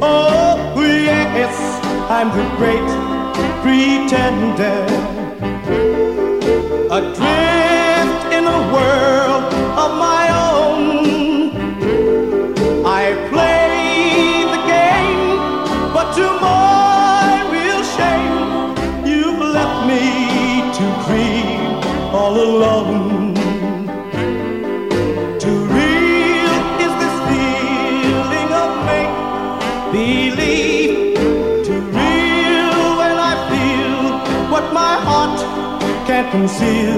Oh, yes, I'm the great pretender, adrift in a world of my own. I play the game, but to my real shame, you've left me to grieve all alone. Too real is this feeling of make-believe, too real when I feel what my heart can't conceal.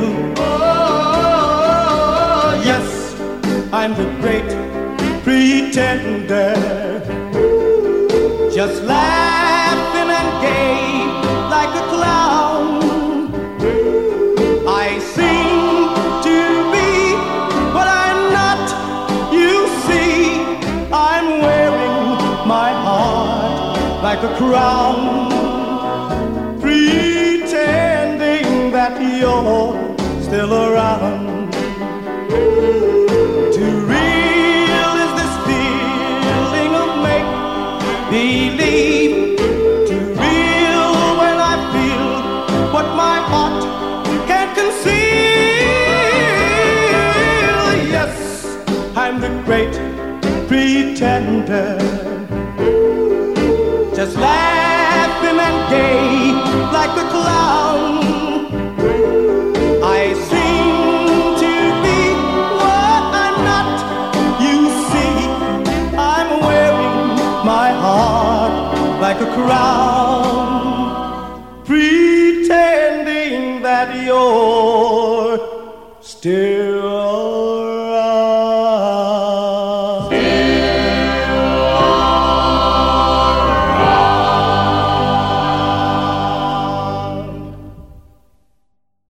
Oh, yes, I'm the great pretender, just laughing and gay like a clown. I seem to be what I'm not, you see. I'm wearing my heart like a crown, pretending that you're still around. Too real is this feeling of make-believe, too real when I feel what my heart can't conceal. Yes, I'm the great pretender, just laughing and gay like the clown. I seem to be what I'm not, you see. I'm wearing my heart like a crown.